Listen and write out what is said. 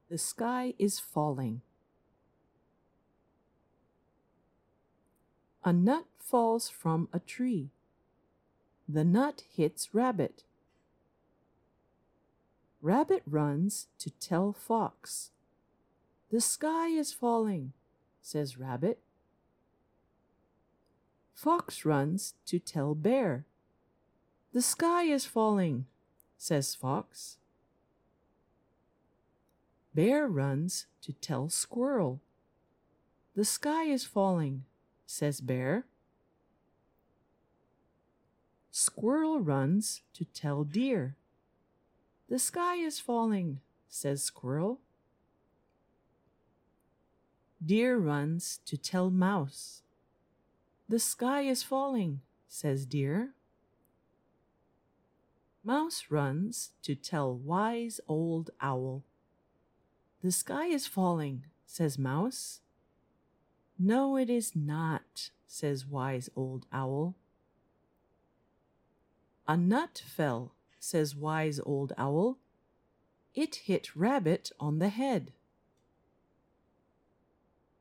The sky is falling. A nut falls from a tree. The nut hits Rabbit. Rabbit runs to tell Fox. The sky is falling, says Rabbit. Fox runs to tell Bear. The sky is falling, says Fox. Bear runs to tell Squirrel. The sky is falling, says Bear. Squirrel runs to tell Deer. The sky is falling, says Squirrel. Deer runs to tell Mouse. The sky is falling, says Deer. Mouse runs to tell Wise Old Owl. The sky is falling, says Mouse. No, it is not, says Wise Old Owl. A nut fell, says Wise Old Owl. It hit Rabbit on the head.